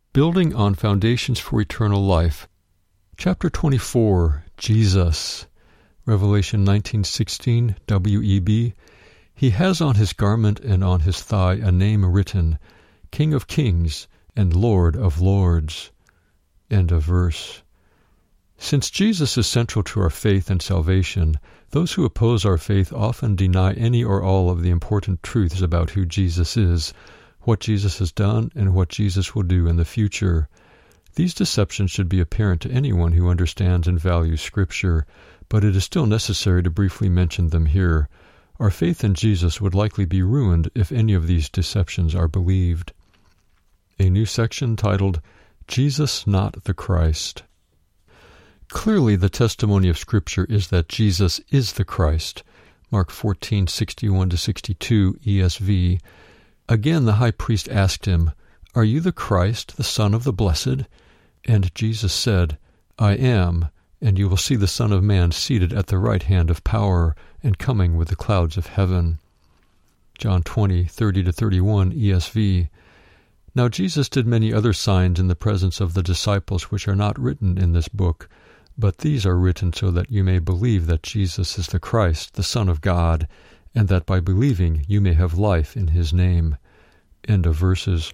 Building on Foundations for Eternal Life. Chapter 24, Jesus. Revelation 19:16, W.E.B. He has on his garment and on his thigh a name written, King of Kings and Lord of Lords. End of verse. Since Jesus is central to our faith and salvation, those who oppose our faith often deny any or all of the important truths about who Jesus is, what Jesus has done, and what Jesus will do in the future. These deceptions should be apparent to anyone who understands and values Scripture, but it is still necessary to briefly mention them here. Our faith in Jesus would likely be ruined if any of these deceptions are believed. A new section titled, Jesus Not the Christ. Clearly, the testimony of Scripture is that Jesus is the Christ. Mark 14:61-62 ESV. Again the high priest asked him, Are you the Christ, the Son of the Blessed? And Jesus said, I am, and you will see the Son of Man seated at the right hand of power and coming with the clouds of heaven. John 20:30-31 ESV. Now Jesus did many other signs in the presence of the disciples which are not written in this book, but these are written so that you may believe that Jesus is the Christ, the Son of God, and that by believing you may have life in his name. End of verses.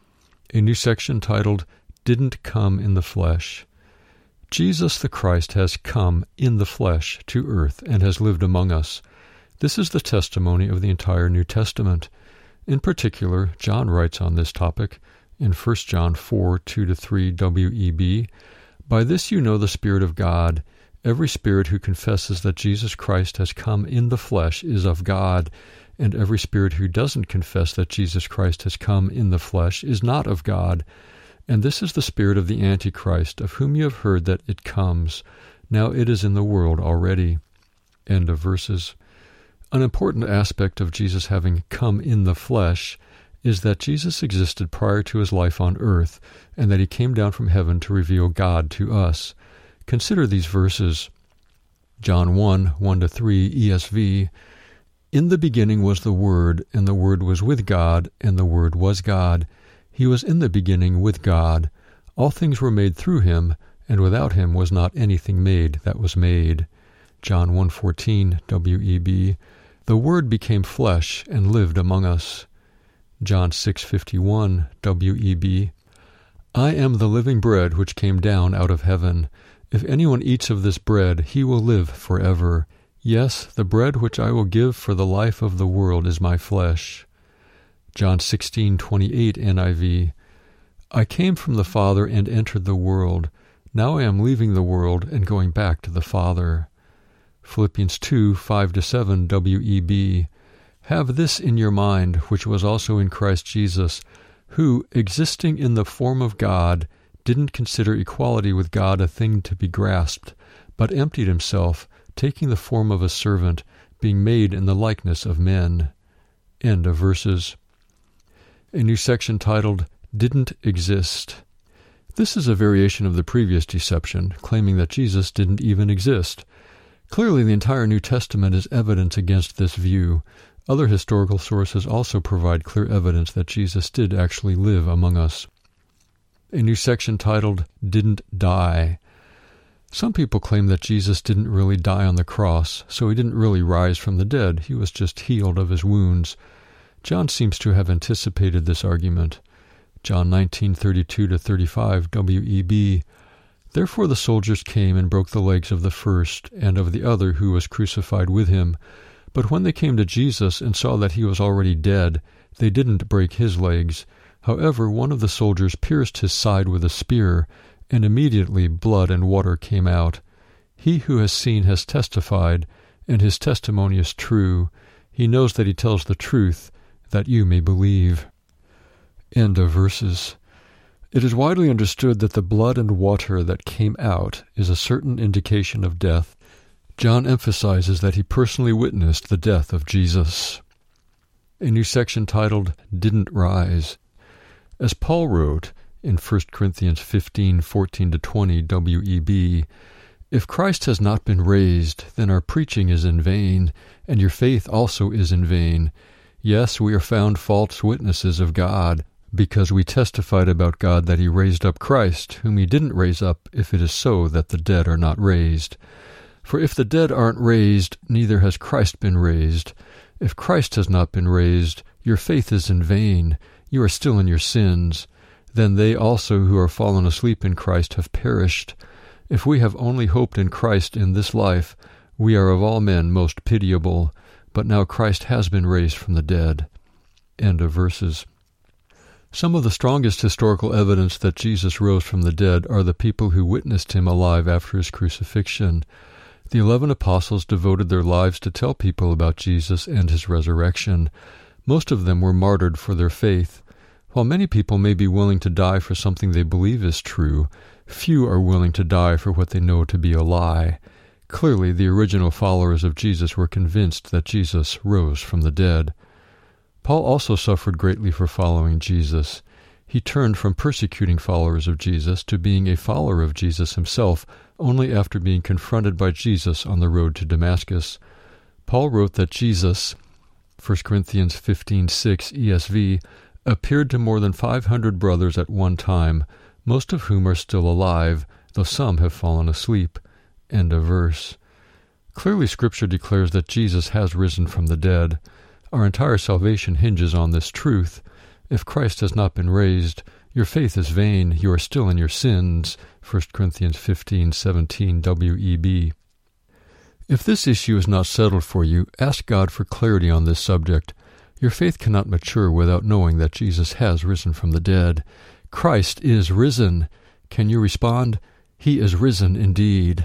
A new section titled, Didn't Come in the Flesh. Jesus the Christ has come in the flesh to earth and has lived among us. This is the testimony of the entire New Testament. In particular, John writes on this topic in 1 John 4:2-3 W.E.B., By this you know the Spirit of God. Every spirit who confesses that Jesus Christ has come in the flesh is of God, and every spirit who doesn't confess that Jesus Christ has come in the flesh is not of God. And this is the spirit of the Antichrist, of whom you have heard that it comes. Now it is in the world already. End of verses. An important aspect of Jesus having come in the flesh is that Jesus existed prior to his life on earth, and that he came down from heaven to reveal God to us. Consider these verses. John 1:1-3 ESV. In the beginning was the Word, and the Word was with God, and the Word was God. He was in the beginning with God. All things were made through him, and without him was not anything made that was made. John 1:14 W.E.B. The Word became flesh and lived among us. John 6:51 W.E.B. I am the living bread which came down out of heaven. If anyone eats of this bread, he will live forever. Yes, the bread which I will give for the life of the world is my flesh. John 16:28 NIV. I came from the Father and entered the world. Now I am leaving the world and going back to the Father. Philippians 2:5-7 W.E.B. Have this in your mind, which was also in Christ Jesus, who, existing in the form of God, didn't consider equality with God a thing to be grasped, but emptied himself, taking the form of a servant, being made in the likeness of men. End of verses. A new section titled, Didn't Exist. This is a variation of the previous deception, claiming that Jesus didn't even exist. Clearly, the entire New Testament is evidence against this view. Other historical sources also provide clear evidence that Jesus did actually live among us. A new section titled, Didn't Die. Some people claim that Jesus didn't really die on the cross, so he didn't really rise from the dead. He was just healed of his wounds. John seems to have anticipated this argument. John 19:32-35 W.E.B. Therefore the soldiers came and broke the legs of the first and of the other who was crucified with him. But when they came to Jesus and saw that he was already dead, they didn't break his legs. However, one of the soldiers pierced his side with a spear, and immediately blood and water came out. He who has seen has testified, and his testimony is true. He knows that he tells the truth, that you may believe. End of verses. It is widely understood that the blood and water that came out is a certain indication of death. John emphasizes that he personally witnessed the death of Jesus. A new section titled, Didn't Rise. As Paul wrote in 1 Corinthians 15:14-20 W.E.B., If Christ has not been raised, then our preaching is in vain, and your faith also is in vain. Yes, we are found false witnesses of God, because we testified about God that he raised up Christ, whom he didn't raise up, if it is so that the dead are not raised. For if the dead aren't raised, neither has Christ been raised. If Christ has not been raised, your faith is in vain. You are still in your sins. Then they also who are fallen asleep in Christ have perished. If we have only hoped in Christ in this life, we are of all men most pitiable. But now Christ has been raised from the dead. End of verses. Some of the strongest historical evidence that Jesus rose from the dead are the people who witnessed him alive after his crucifixion. The 11 apostles devoted their lives to tell people about Jesus and his resurrection. Most of them were martyred for their faith. While many people may be willing to die for something they believe is true, few are willing to die for what they know to be a lie. Clearly, the original followers of Jesus were convinced that Jesus rose from the dead. Paul also suffered greatly for following Jesus. He turned from persecuting followers of Jesus to being a follower of Jesus himself only after being confronted by Jesus on the road to Damascus. Paul wrote that Jesus, 1 Corinthians 15:6 ESV, appeared to more than 500 brothers at one time, most of whom are still alive, though some have fallen asleep. End of verse. Clearly Scripture declares that Jesus has risen from the dead. Our entire salvation hinges on this truth. If Christ has not been raised, your faith is vain, you are still in your sins. 1 Corinthians 15:17 WEB. If this issue is not settled for you, ask God for clarity on this subject. Your faith cannot mature without knowing that Jesus has risen from the dead. Christ is risen. Can you respond? He is risen indeed.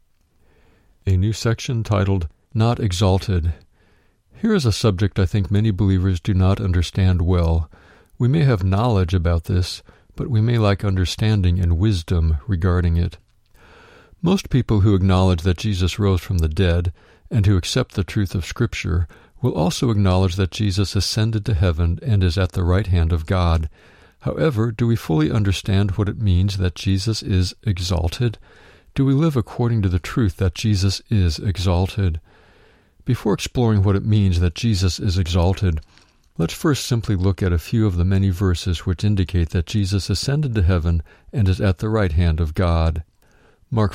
A new section titled, Not Exalted. Here is a subject I think many believers do not understand well. We may have knowledge about this, but we may lack understanding and wisdom regarding it. Most people who acknowledge that Jesus rose from the dead and who accept the truth of Scripture will also acknowledge that Jesus ascended to heaven and is at the right hand of God. However, do we fully understand what it means that Jesus is exalted? Do we live according to the truth that Jesus is exalted? Before exploring what it means that Jesus is exalted, let's first simply look at a few of the many verses which indicate that Jesus ascended to heaven and is at the right hand of God. Mark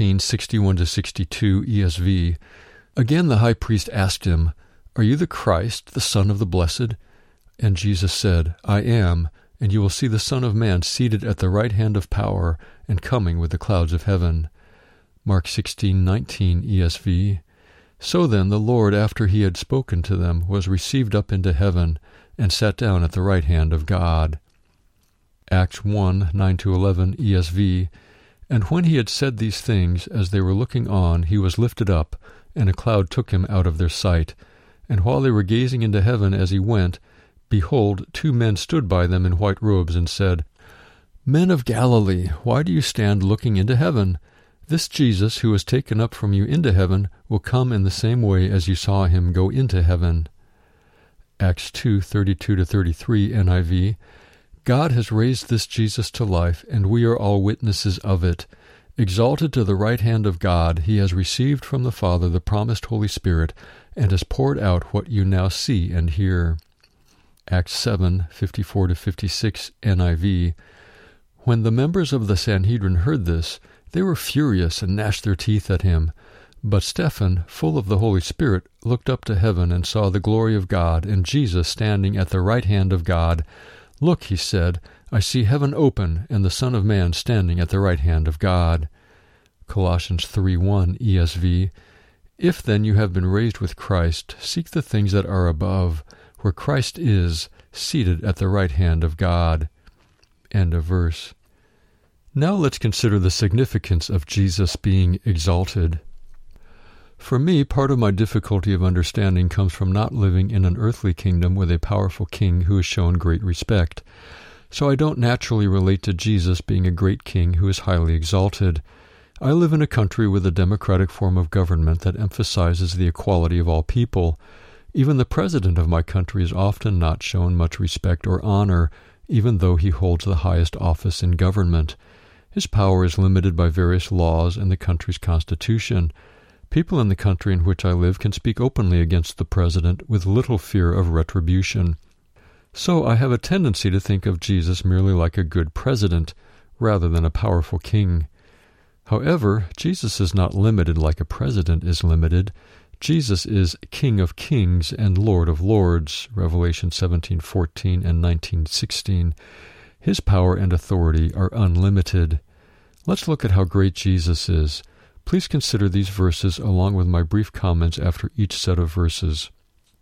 14:61-62 ESV. Again the high priest asked him, Are you the Christ, the Son of the Blessed? And Jesus said, I am, and you will see the Son of Man seated at the right hand of power and coming with the clouds of heaven. Mark 16:19 ESV. So then the Lord, after he had spoken to them, was received up into heaven and sat down at the right hand of God. Acts 1:9-11 ESV. And when he had said these things, as they were looking on, he was lifted up, and a cloud took him out of their sight. And while they were gazing into heaven as he went, behold, 2 men stood by them in white robes and said, Men of Galilee, why do you stand looking into heaven? This Jesus, who was taken up from you into heaven, will come in the same way as you saw him go into heaven. Acts 2:32-33 NIV. God has raised this Jesus to life, and we are all witnesses of it. Exalted to the right hand of God, he has received from the Father the promised Holy Spirit, and has poured out what you now see and hear. Acts 7:54-56 NIV. When the members of the Sanhedrin heard this, they were furious and gnashed their teeth at him. But Stephen, full of the Holy Spirit, looked up to heaven and saw the glory of God and Jesus standing at the right hand of God. Look, he said, I see heaven open and the Son of Man standing at the right hand of God. Colossians 3:1 ESV. If then you have been raised with Christ, seek the things that are above, where Christ is, seated at the right hand of God. End of verse. Now let's consider the significance of Jesus being exalted. For me, part of my difficulty of understanding comes from not living in an earthly kingdom with a powerful king who is shown great respect. So I don't naturally relate to Jesus being a great king who is highly exalted. I live in a country with a democratic form of government that emphasizes the equality of all people. Even the president of my country is often not shown much respect or honor, even though he holds the highest office in government. His power is limited by various laws and the country's constitution. People in the country in which I live can speak openly against the president with little fear of retribution. So I have a tendency to think of Jesus merely like a good president, rather than a powerful king. However, Jesus is not limited like a president is limited. Jesus is King of kings and Lord of lords, Revelation 17:14 and 19:16. His power and authority are unlimited. Let's look at how great Jesus is. Please consider these verses along with my brief comments after each set of verses.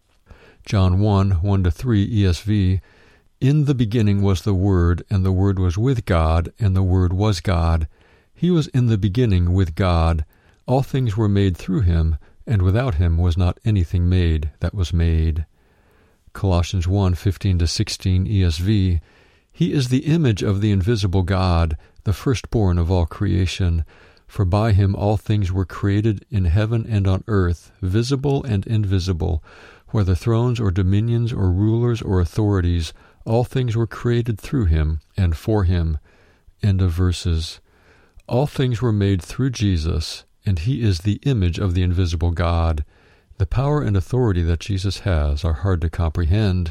John 1:1-3 ESV, In the beginning was the Word, and the Word was with God, and the Word was God. He was in the beginning with God. All things were made through him, and without him was not anything made that was made. Colossians 1:15-16 ESV, He is the image of the invisible God, the firstborn of all creation. For by him all things were created in heaven and on earth, visible and invisible, whether thrones or dominions or rulers or authorities, all things were created through him and for him. End of verses. All things were made through Jesus, and he is the image of the invisible God. The power and authority that Jesus has are hard to comprehend.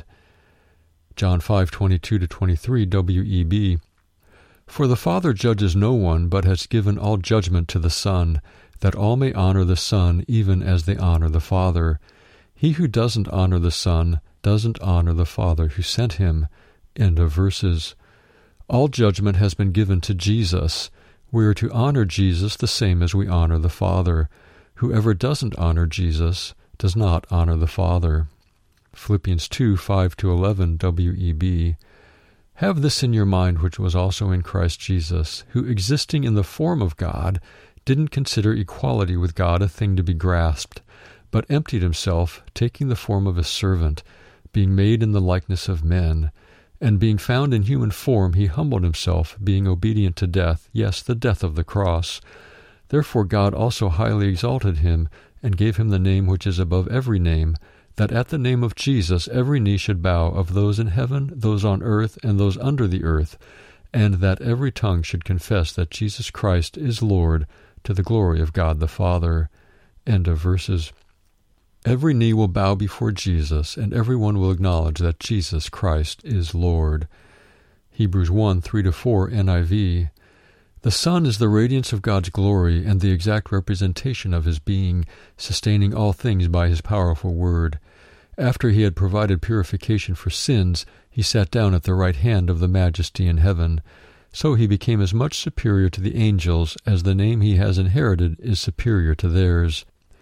John 5:22-23 WEB, For the Father judges no one, but has given all judgment to the Son, that all may honor the Son even as they honor the Father. He who doesn't honor the Son doesn't honor the Father who sent him. End of verses. All judgment has been given to Jesus. We are to honor Jesus the same as we honor the Father. Whoever doesn't honor Jesus does not honor the Father. Philippians 2:5-11 WEB. Have this in your mind which was also in Christ Jesus, who existing in the form of God, didn't consider equality with God a thing to be grasped, but emptied himself, taking the form of a servant, being made in the likeness of men. And being found in human form, he humbled himself, being obedient to death, yes, the death of the cross. Therefore God also highly exalted him, and gave him the name which is above every name, that at the name of Jesus every knee should bow, of those in heaven, those on earth, and those under the earth, and that every tongue should confess that Jesus Christ is Lord, to the glory of God the Father. End of verses. Every knee will bow before Jesus, and everyone will acknowledge that Jesus Christ is Lord. Hebrews 1:3-4 NIV. The Son is the radiance of God's glory and the exact representation of his being, sustaining all things by his powerful word. After he had provided purification for sins, he sat down at the right hand of the Majesty in heaven. So he became as much superior to the angels as the name he has inherited is superior to theirs.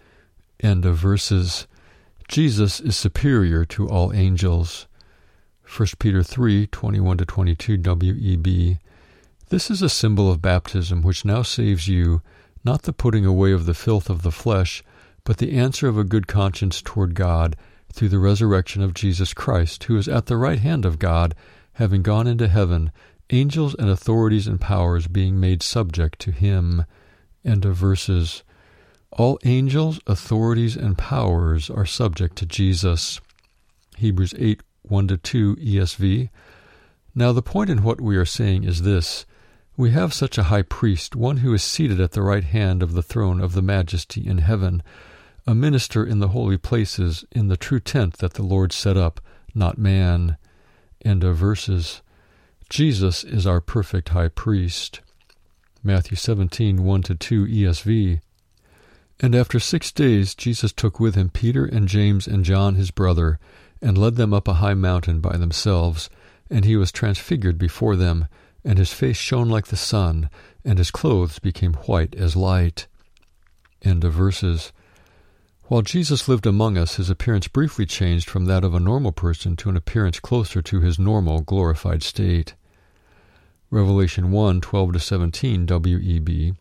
End of verses. Jesus is superior to all angels. 1 Peter 3:21-22 WEB. This is a symbol of baptism which now saves you, not the putting away of the filth of the flesh, but the answer of a good conscience toward God through the resurrection of Jesus Christ, who is at the right hand of God, having gone into heaven, angels and authorities and powers being made subject to him. End of verses. All angels, authorities, and powers are subject to Jesus. Hebrews 8:1-2 ESV. Now the point in what we are saying is this. We have such a high priest, one who is seated at the right hand of the throne of the Majesty in heaven, a minister in the holy places, in the true tent that the Lord set up, not man. End of verses. Jesus is our perfect high priest. Matthew 17:1-2 ESV. And after 6 days Jesus took with him Peter and James and John his brother, and led them up a high mountain by themselves, and he was transfigured before them, and his face shone like the sun, and his clothes became white as light. End of verses. While Jesus lived among us, his appearance briefly changed from that of a normal person to an appearance closer to his normal, glorified state. Revelation 1:12-17 WEB.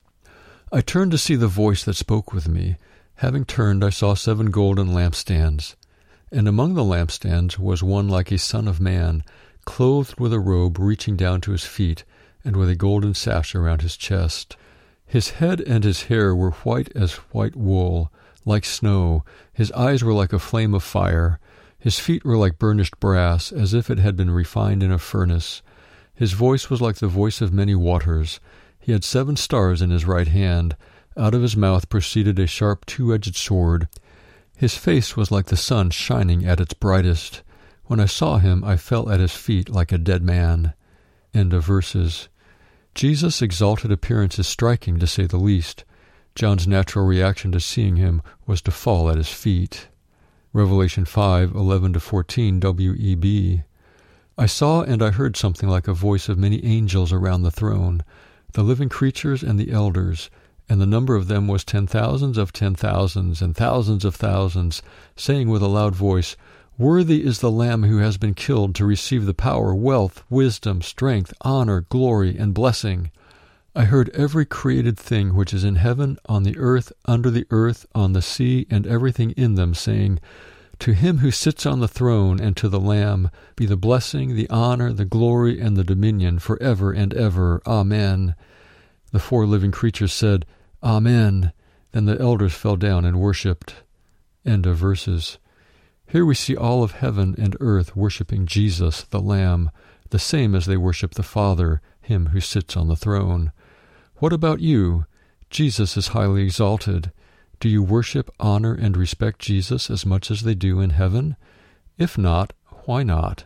I turned to see the voice that spoke with me. Having turned, I saw 7 golden lampstands. And among the lampstands was one like a son of man, clothed with a robe reaching down to his feet, and with a golden sash around his chest. His head and his hair were white as white wool, like snow. His eyes were like a flame of fire. His feet were like burnished brass, as if it had been refined in a furnace. His voice was like the voice of many waters. He had 7 stars in his right hand. Out of his mouth proceeded a sharp 2-edged sword. His face was like the sun shining at its brightest. When I saw him, I fell at his feet like a dead man." End of verses. Jesus' exalted appearance is striking, to say the least. John's natural reaction to seeing him was to fall at his feet. Revelation 5:11-14 W.E.B. "I saw and I heard something like a voice of many angels around the throne, the living creatures and the elders, and the number of them was 10,000s of 10,000s and thousands of thousands, saying with a loud voice, 'Worthy is the Lamb who has been killed to receive the power, wealth, wisdom, strength, honor, glory, and blessing.' I heard every created thing which is in heaven, on the earth, under the earth, on the sea, and everything in them, saying, 'To him who sits on the throne and to the Lamb be the blessing, the honor, the glory, and the dominion forever and ever. Amen.' The 4 living creatures said, 'Amen.' Then the elders fell down and worshipped." End of verses. Here we see all of heaven and earth worshiping Jesus, the Lamb, the same as they worship the Father, him who sits on the throne. What about you? Jesus is highly exalted. Do you worship, honor, and respect Jesus as much as they do in heaven? If not, why not?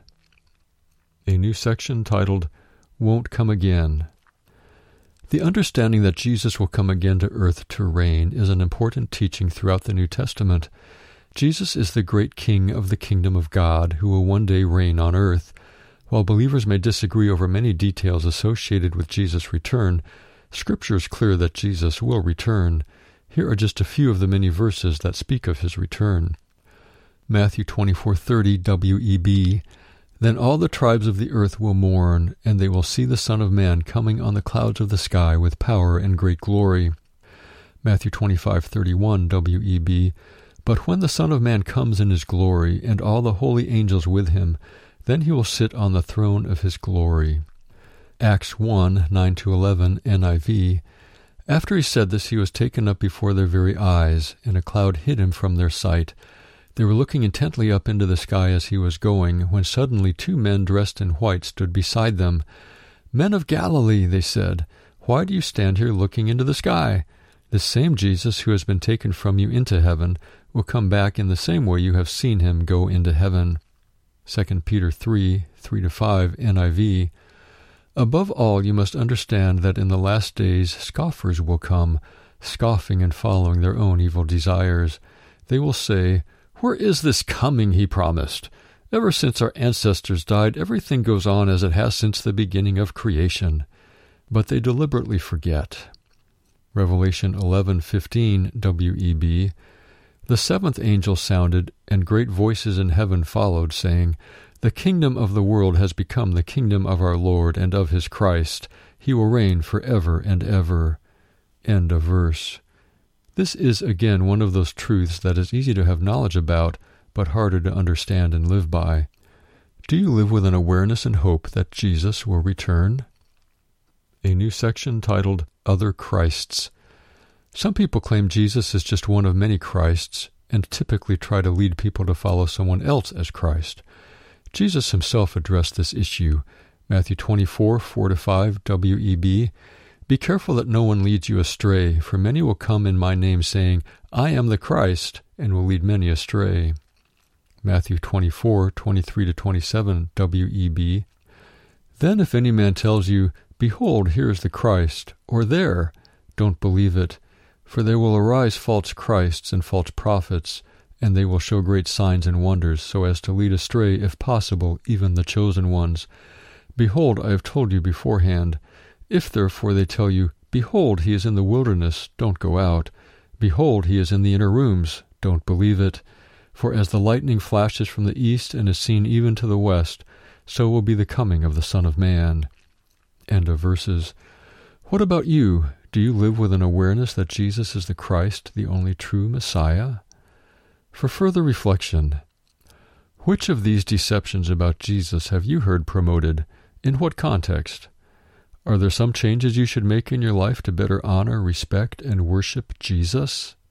A new section titled, "Won't Come Again." The understanding that Jesus will come again to earth to reign is an important teaching throughout the New Testament. Jesus is the great King of the kingdom of God who will one day reign on earth. While believers may disagree over many details associated with Jesus' return, Scripture is clear that Jesus will return. Here are just a few of the many verses that speak of his return. Matthew 24:30 W.E.B. "Then all the tribes of the earth will mourn, and they will see the Son of Man coming on the clouds of the sky with power and great glory." Matthew 25:31 W.E.B. "But when the Son of Man comes in his glory, and all the holy angels with him, then he will sit on the throne of his glory." Acts 1:9-11 NIV. "After he said this, he was taken up before their very eyes, and a cloud hid him from their sight. They were looking intently up into the sky as he was going, when suddenly 2 men dressed in white stood beside them. 'Men of Galilee,' they said, 'why do you stand here looking into the sky? This same Jesus who has been taken from you into heaven will come back in the same way you have seen him go into heaven.'" 2 Peter 3:3-5 NIV. "Above all, you must understand that in the last days scoffers will come, scoffing and following their own evil desires. They will say, 'Where is this coming he promised? Ever since our ancestors died, everything goes on as it has since the beginning of creation.' But they deliberately forget." Revelation 11:15 W.E.B. "The 7th angel sounded, and great voices in heaven followed, saying, 'The kingdom of the world has become the kingdom of our Lord and of his Christ. He will reign forever and ever.'" End of verse. This is again one of those truths that is easy to have knowledge about, but harder to understand and live by. Do you live with an awareness and hope that Jesus will return? A new section titled, "Other Christs." Some people claim Jesus is just one of many Christs, and typically try to lead people to follow someone else as Christ. Jesus himself addressed this issue. Matthew 24:4-5 W.E.B. "Be careful that no one leads you astray, for many will come in my name, saying, 'I am the Christ,' and will lead many astray." Matthew 24:23-27 W.E.B. "Then if any man tells you, 'Behold, here is the Christ,' or 'There,' don't believe it. For there will arise false Christs and false prophets, and they will show great signs and wonders, so as to lead astray, if possible, even the chosen ones. Behold, I have told you beforehand. If therefore they tell you, 'Behold, he is in the wilderness,' don't go out. 'Behold, he is in the inner rooms,' don't believe it. For as the lightning flashes from the east and is seen even to the west, so will be the coming of the Son of Man." End of verses. What about you? Do you live with an awareness that Jesus is the Christ, the only true Messiah? For further reflection, which of these deceptions about Jesus have you heard promoted? In what context? Are there some changes you should make in your life to better honor, respect, and worship Jesus?